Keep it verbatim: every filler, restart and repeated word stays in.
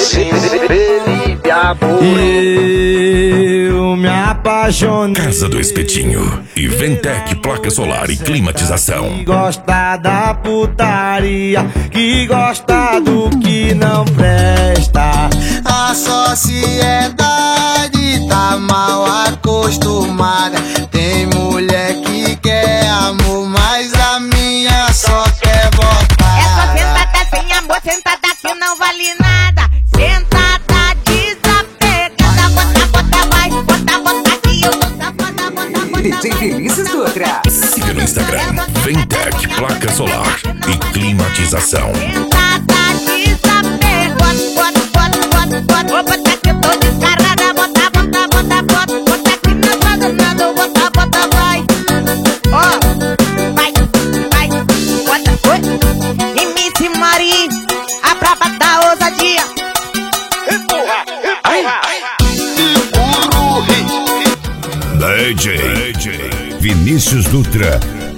Felipe Amor. Eu me apaixonei. Casa do Espetinho e Ventec Placa Solar e Climatização. Que gosta da putaria, que gosta do que não presta. A sociedade tá mal acostumada. Tem mulher que quer amor, mas a minha só quer botar. É só sentada sem amor, sentada que não vale nada. Sentada desapegada, bota, bota, vai, bota, bota que eu tô safada, bota, bota, D J Vinícius Dutra. Siga no Instagram Ventec Placa Solar e Climatização. sentada desapegada, bota, bota, bota, bota, bota, bota que eu tô descarada, bota, bota, bota, bota, bota que não tá danado, bota, bota, vai. Ó, vai, vai, bota, oi. E Miss Mari, a braba da ousadia. D J Vinícius Dutra